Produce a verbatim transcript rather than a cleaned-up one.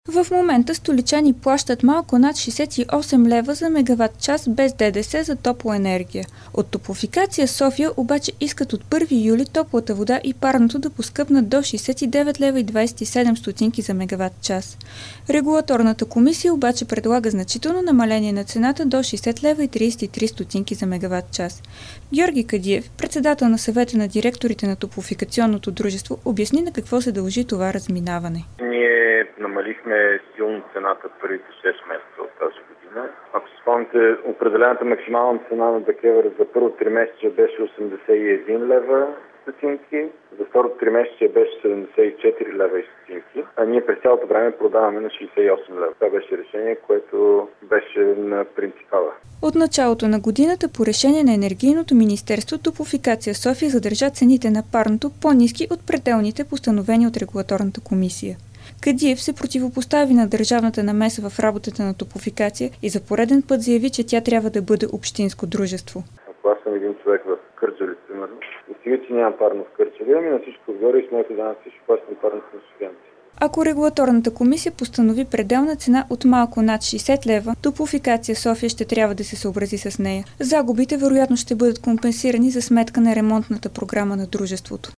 В момента столичани плащат малко над шейсет и осем лева за мегават час без ДДС за топлоенергия. От Топлофикация София обаче искат от първи юли топлата вода и парното да поскъпнат до шейсет и девет лева и двадесет и седем стотинки за мегават час. Регулаторната комисия обаче предлага значително намаление на цената до шейсет лева и тридесет и три стотинки за мегават час. Георги Кадиев, председател на съвета на директорите на Топлофикационното дружество, обясни на какво се дължи това разминаване. Ние намалихме силно цената първите шест месеца от тази година. Ако си спомните, определената максимална цена на ДКЕВР за първо тримесечие беше осемдесет и един лева стотинки, за второто тримесечие беше седемдесет и четири лева и стотинки, а ние през цялото време продаваме на шейсет и осем лева. Това беше решение, което беше на принципала. От началото на годината по решение на Енергийното министерство Топлофикация София задържа цените на парното по-ниски от пределните, постановени от регулаторната комисия. Кадиев се противопостави на държавната намеса в работата на Топлофикация и за пореден път заяви, че тя трябва да бъде общинско дружество. Ако аз съм един човек в Кърджали, примерно, и стига, че няма парно в Кърджали, ами на всичко отгоре и с моите данъци ще плащам парното на софиянци. Ако регулаторната комисия постанови пределна цена от малко над шейсет лева, Топлофикация София ще трябва да се съобрази с нея. Загубите вероятно ще бъдат компенсирани за сметка на ремонтната програма на дружеството.